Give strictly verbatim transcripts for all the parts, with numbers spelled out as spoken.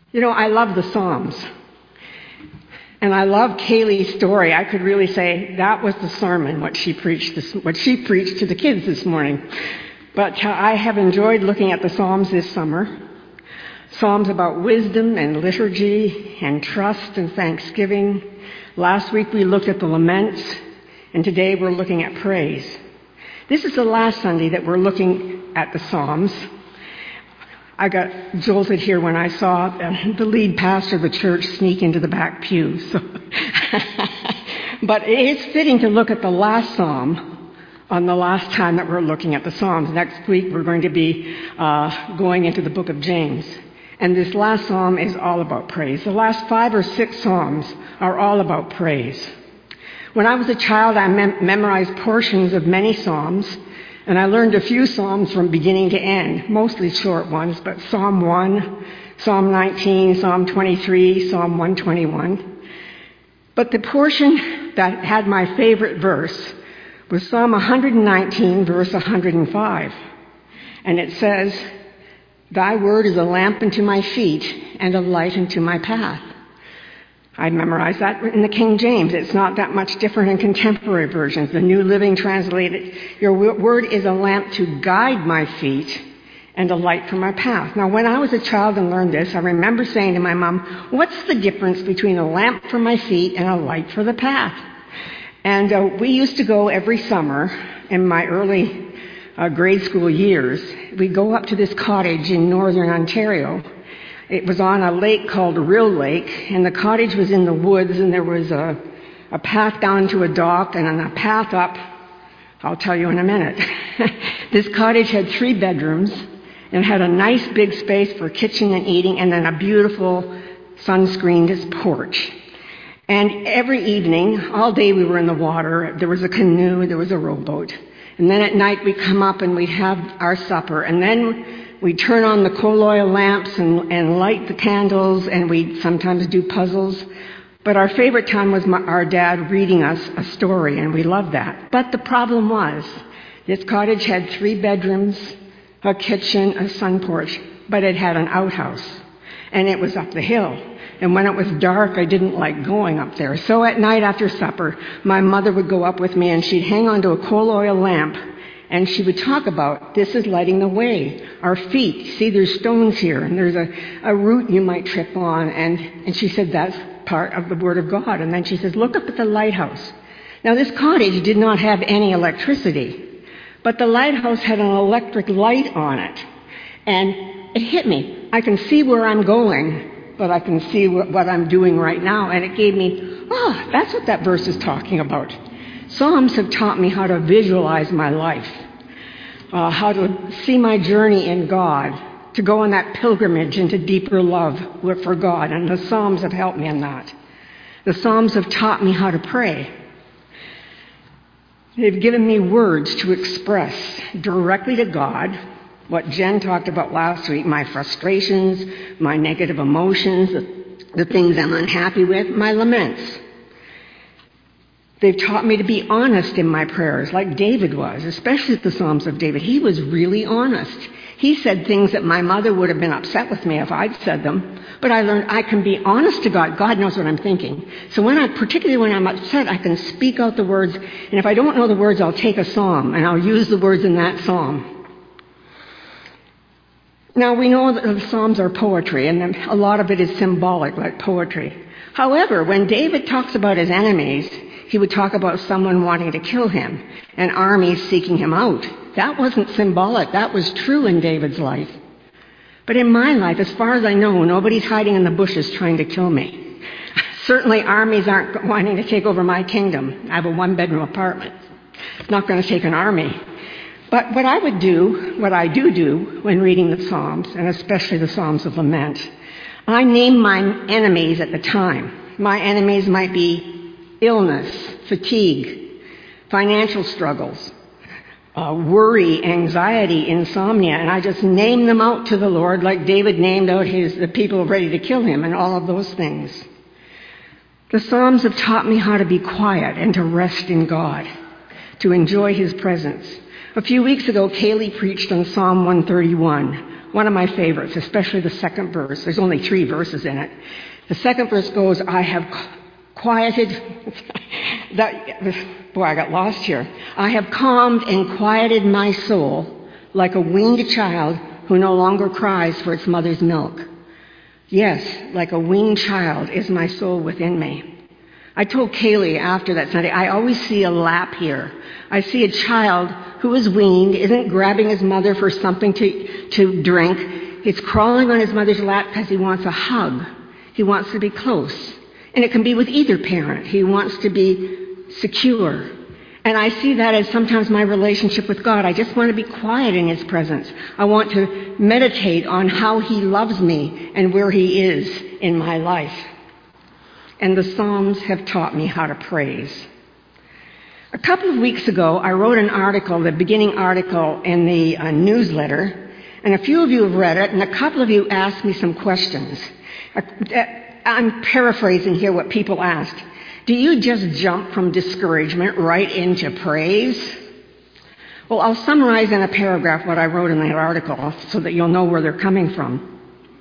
You know, I love the Psalms. And I love Kaylee's story. I could really say that was the sermon, what she preached this, what she preached to the kids this morning. But uh, I have enjoyed looking at the Psalms this summer. Psalms about wisdom and liturgy and trust and thanksgiving. Last week we looked at the laments, and today we're looking at praise. This is the last Sunday that we're looking at the Psalms. I got jolted here when I saw the lead pastor of the church sneak into the back pew. So but it's fitting to look at the last Psalm on the last time that we're looking at the Psalms. Next week we're going to be uh, going into the book of James. And this last Psalm is all about praise. The last five or six Psalms are all about praise. When I was a child, I mem- memorized portions of many Psalms. And I learned a few Psalms from beginning to end, mostly short ones, but Psalm one, Psalm nineteen, Psalm twenty-three, Psalm one twenty-one. But the portion that had my favorite verse was Psalm one nineteen, verse one hundred five. And it says, "Thy word is a lamp unto my feet and a light unto my path." I memorized that in the King James. It's not that much different in contemporary versions. The New Living translated, "Your word is a lamp to guide my feet and a light for my path." Now, when I was a child and learned this, I remember saying to my mom, "What's the difference between a lamp for my feet and a light for the path?" And uh, we used to go every summer in my early uh, grade school years. We'd go up to this cottage in northern Ontario. It was on a lake called Rill Lake, and the cottage was in the woods, and there was a, a path down to a dock, and on a path up, I'll tell you in a minute. This cottage had three bedrooms, and had a nice big space for kitchen and eating, and then a beautiful sun-screened porch. And every evening, all day we were in the water. There was a canoe, there was a rowboat. And then at night we'd come up and we'd have our supper, and then we'd turn on the coal oil lamps and, and light the candles, and we'd sometimes do puzzles. But our favorite time was my, our dad reading us a story, and we loved that. But the problem was, this cottage had three bedrooms, a kitchen, a sun porch, but it had an outhouse, and it was up the hill. And when it was dark, I didn't like going up there. So at night after supper, my mother would go up with me, and she'd hang onto a coal oil lamp, and she would talk about, "This is lighting the way. Our feet, see there's stones here, and there's a, a root you might trip on." And, and she said, "That's part of the Word of God." And then she says, "Look up at the lighthouse." Now this cottage did not have any electricity, but the lighthouse had an electric light on it. And it hit me. I can see where I'm going, but I can see what, what I'm doing right now. And it gave me, oh, that's what that verse is talking about. Psalms have taught me how to visualize my life, uh, how to see my journey in God, to go on that pilgrimage into deeper love for God. And the Psalms have helped me in that. The Psalms have taught me how to pray. They've given me words to express directly to God what Jen talked about last week, my frustrations, my negative emotions, the, the things I'm unhappy with, my laments. They've taught me to be honest in my prayers, like David was, especially the Psalms of David. He was really honest. He said things that my mother would have been upset with me if I'd said them. But I learned I can be honest to God. God knows what I'm thinking. So when I, particularly when I'm upset, I can speak out the words. And if I don't know the words, I'll take a psalm, and I'll use the words in that psalm. Now, we know that the Psalms are poetry, and a lot of it is symbolic, like poetry. However, when David talks about his enemies, he would talk about someone wanting to kill him and armies seeking him out. That wasn't symbolic. That was true in David's life. But in my life, as far as I know, nobody's hiding in the bushes trying to kill me. Certainly armies aren't wanting to take over my kingdom. I have a one-bedroom apartment. It's not going to take an army. But what I would do, what I do do when reading the Psalms, and especially the Psalms of Lament, I name my enemies at the time. My enemies might be illness, fatigue, financial struggles, uh, worry, anxiety, insomnia, and I just name them out to the Lord like David named out his the people ready to kill him and all of those things. The Psalms have taught me how to be quiet and to rest in God, to enjoy his presence. A few weeks ago, Kaylee preached on Psalm one thirty-one. one of my favorites, especially the second verse. There's only three verses in it. The second verse goes, I have quieted, that, boy, I got lost here. I have calmed and quieted my soul like a weaned child who no longer cries for its mother's milk. Yes, like a weaned child is my soul within me. I told Kaylee after that Sunday, I always see a lap here. I see a child who is weaned, isn't grabbing his mother for something to, to drink. He's crawling on his mother's lap because he wants a hug. He wants to be close. And it can be with either parent. He wants to be secure. And I see that as sometimes my relationship with God. I just want to be quiet in His presence. I want to meditate on how He loves me and where He is in my life. And the Psalms have taught me how to praise. A couple of weeks ago, I wrote an article, the beginning article in the uh, newsletter, and a few of you have read it, and a couple of you asked me some questions. I'm paraphrasing here what people asked. Do you just jump from discouragement right into praise? Well, I'll summarize in a paragraph what I wrote in that article so that you'll know where they're coming from.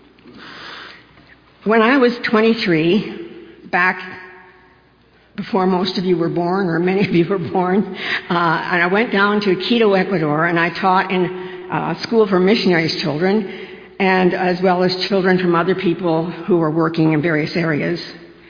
When I was twenty-three, back before most of you were born, or many of you were born, uh, and I went down to Quito, Ecuador, and I taught in a school for missionaries children, and as well as children from other people who were working in various areas.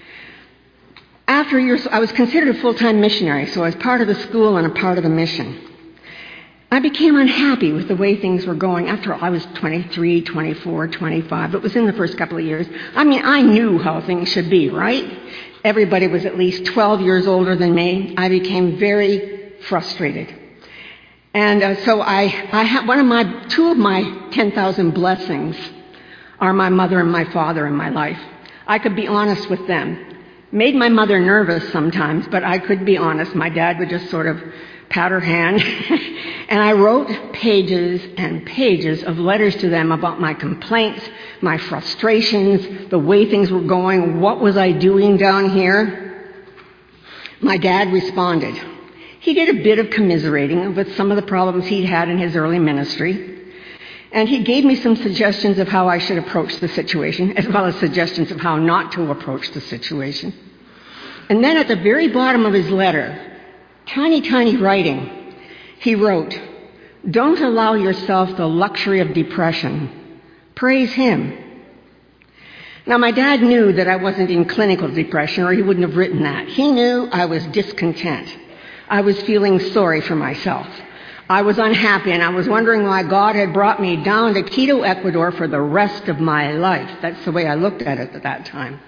After years, I was considered a full-time missionary, so I was part of the school and a part of the mission. I became unhappy with the way things were going. After all, I was twenty-three, twenty-four, twenty-five. It was in the first couple of years. I mean, I knew how things should be, right? Everybody was at least twelve years older than me. I became very frustrated. And uh, so I, I have one of my, two of my ten thousand blessings are my mother and my father in my life. I could be honest with them. Made my mother nervous sometimes, but I could be honest. My dad would just sort of pat her hand. And I wrote pages and pages of letters to them about my complaints, my frustrations, the way things were going, what was I doing down here. My dad responded. He did a bit of commiserating with some of the problems he'd had in his early ministry. And he gave me some suggestions of how I should approach the situation, as well as suggestions of how not to approach the situation. And then at the very bottom of his letter, tiny, tiny writing, he wrote, "Don't allow yourself the luxury of depression. Praise Him." Now, my dad knew that I wasn't in clinical depression, or he wouldn't have written that. He knew I was discontent. I was feeling sorry for myself. I was unhappy, and I was wondering why God had brought me down to Quito, Ecuador for the rest of my life. That's the way I looked at it at that time.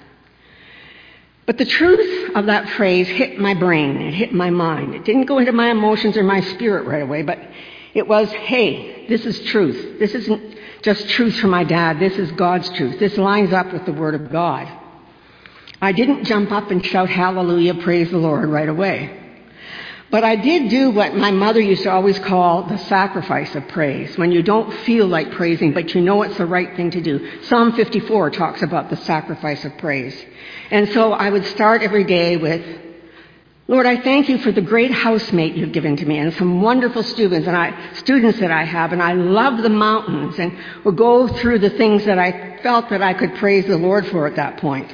But the truth of that phrase hit my brain. It hit my mind. It didn't go into my emotions or my spirit right away, but it was, hey, this is truth. This isn't just truth from my dad. This is God's truth. This lines up with the Word of God. I didn't jump up and shout hallelujah, praise the Lord right away. But I did do what my mother used to always call the sacrifice of praise, when you don't feel like praising, but you know it's the right thing to do. Psalm fifty-four talks about the sacrifice of praise. And so I would start every day with, Lord, I thank you for the great housemate you've given to me and some wonderful students and I, students that I have, and I love the mountains, and would go through the things that I felt that I could praise the Lord for at that point.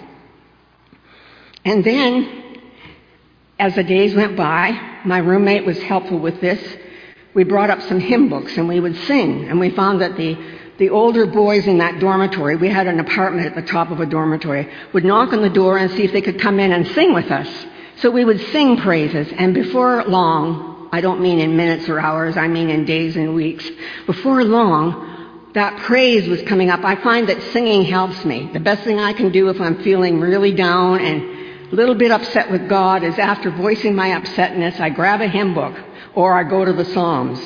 And then, as the days went by, my roommate was helpful with this. We brought up some hymn books and we would sing. And we found that the, the older boys in that dormitory, we had an apartment at the top of a dormitory, would knock on the door and see if they could come in and sing with us. So we would sing praises. And before long, I don't mean in minutes or hours, I mean in days and weeks. Before long, that praise was coming up. I find that singing helps me. The best thing I can do if I'm feeling really down and a little bit upset with God is after voicing my upsetness, I grab a hymn book or I go to the Psalms.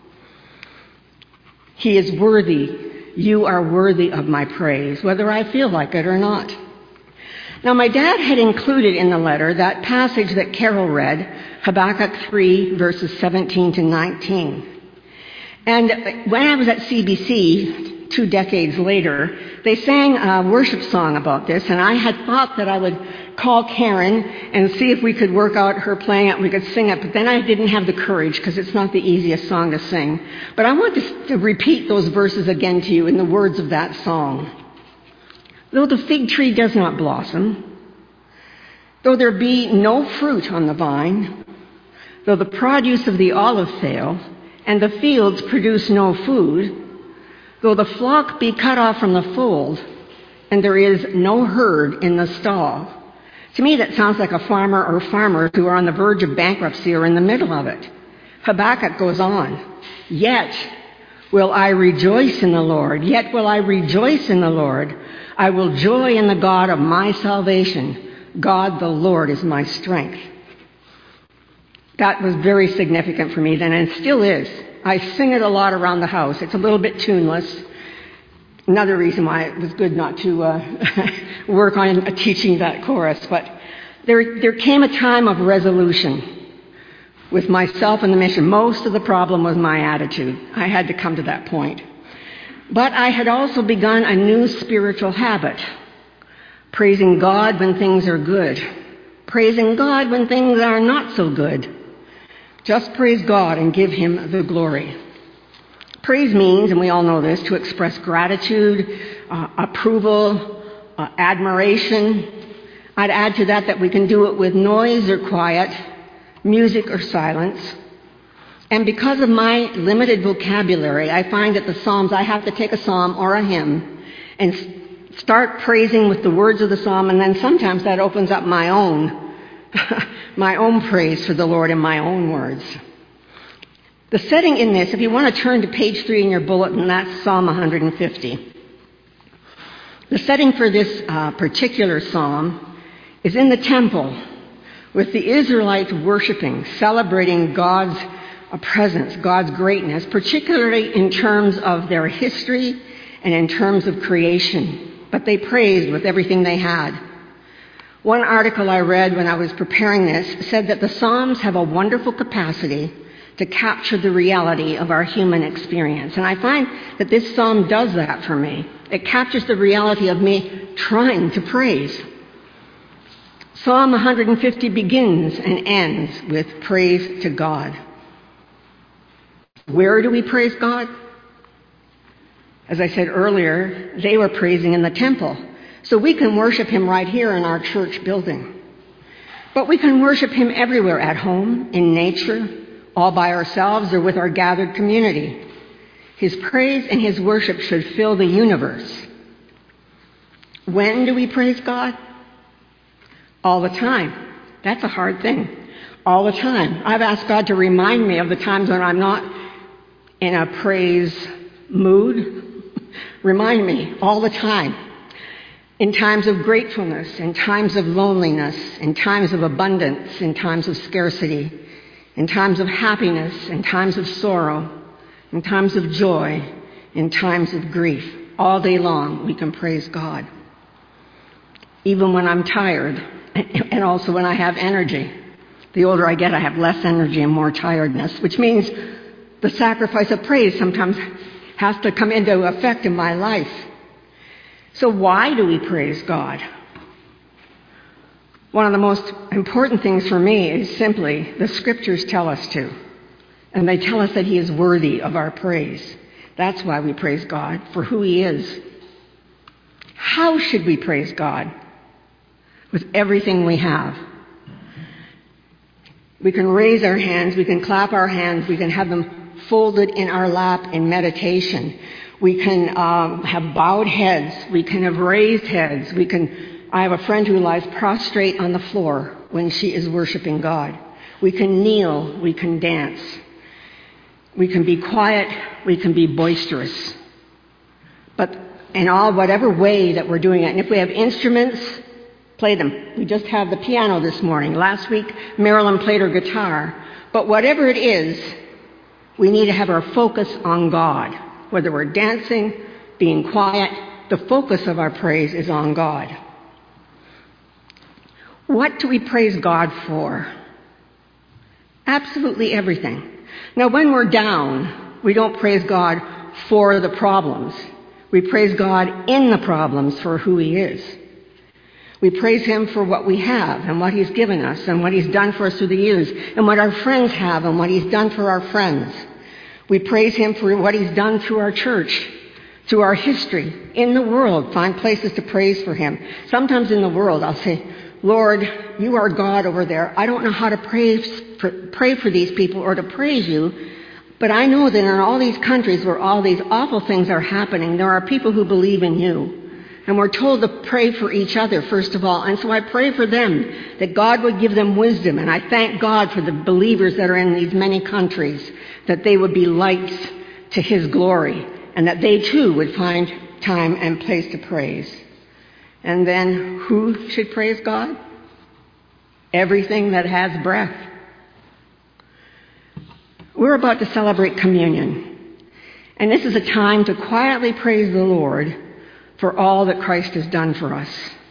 He is worthy. You are worthy of my praise, whether I feel like it or not. Now, my dad had included in the letter that passage that Carol read, Habakkuk three, verses seventeen to nineteen. And when I was at C B C two decades later, they sang a worship song about this, and I had thought that I would call Karen and see if we could work out her playing it and we could sing it, but then I didn't have the courage because it's not the easiest song to sing. But I want to, to repeat those verses again to you in the words of that song. Though the fig tree does not blossom, though there be no fruit on the vine, though the produce of the olive fail, and the fields produce no food, though the flock be cut off from the fold, and there is no herd in the stall. To me, that sounds like a farmer or farmers who are on the verge of bankruptcy or in the middle of it. Habakkuk goes on, yet will I rejoice in the Lord, yet will I rejoice in the Lord. I will joy in the God of my salvation. God the Lord is my strength. That was very significant for me then, and still is. I sing it a lot around the house. It's a little bit tuneless. Another reason why it was good not to uh, work on uh, teaching that chorus. But there, there came a time of resolution with myself and the mission. Most of the problem was my attitude. I had to come to that point. But I had also begun a new spiritual habit, praising God when things are good, praising God when things are not so good. Just praise God and give him the glory. Praise means, and we all know this, to express gratitude, uh, approval, uh, admiration. I'd add to that that we can do it with noise or quiet, music or silence. And because of my limited vocabulary, I find that the Psalms, I have to take a psalm or a hymn and start praising with the words of the psalm, and then sometimes that opens up my own, my own praise for the Lord in my own words. The setting in this, if you want to turn to page three in your bulletin, that's Psalm one hundred fifty. The setting for this uh, particular psalm is in the temple, with the Israelites worshiping, celebrating God's uh, presence, God's greatness, particularly in terms of their history and in terms of creation. But they praised with everything they had. One article I read when I was preparing this said that the Psalms have a wonderful capacity to capture the reality of our human experience. And I find that this psalm does that for me. It captures the reality of me trying to praise. Psalm one hundred fifty begins and ends with praise to God. Where do we praise God? As I said earlier, they were praising in the temple. So we can worship him right here in our church building. But we can worship him everywhere, at home, in nature, all by ourselves or with our gathered community. His praise and his worship should fill the universe. When do we praise God? All the time. That's a hard thing. All the time. I've asked God to remind me of the times when I'm not in a praise mood. Remind me all the time. In times of gratefulness, in times of loneliness, in times of abundance, in times of scarcity, in times of happiness, in times of sorrow, in times of joy, in times of grief. All day long, we can praise God. Even when I'm tired, and also when I have energy. The older I get, I have less energy and more tiredness, which means the sacrifice of praise sometimes has to come into effect in my life. So why do we praise God? One of the most important things for me is simply the scriptures tell us to. And they tell us that he is worthy of our praise. That's why we praise God, for who he is. How should we praise God? With everything we have. We can raise our hands, we can clap our hands, we can have them folded in our lap in meditation. We can um, have bowed heads, we can have raised heads, we can... I have a friend who lies prostrate on the floor when she is worshiping God. We can kneel, we can dance. We can be quiet, we can be boisterous. But in all, whatever way that we're doing it, and if we have instruments, play them. We just had the piano this morning. Last week, Marilyn played her guitar. But whatever it is, we need to have our focus on God. Whether we're dancing, being quiet, the focus of our praise is on God. What do we praise God for? Absolutely everything. Now, when we're down, we don't praise God for the problems. We praise God in the problems for who He is. We praise Him for what we have and what He's given us and what He's done for us through the years and what our friends have and what He's done for our friends. We praise Him for what He's done through our church, through our history, in the world. Find places to praise for Him. Sometimes in the world I'll say, Lord, you are God over there. I don't know how to praise for, pray for these people or to praise you, but I know that in all these countries where all these awful things are happening, there are people who believe in you. And we're told to pray for each other, first of all. And so I pray for them, that God would give them wisdom. And I thank God for the believers that are in these many countries, that they would be lights to His glory, and that they too would find time and place to praise. And then who should praise God? Everything that has breath. We're about to celebrate communion. And this is a time to quietly praise the Lord for all that Christ has done for us.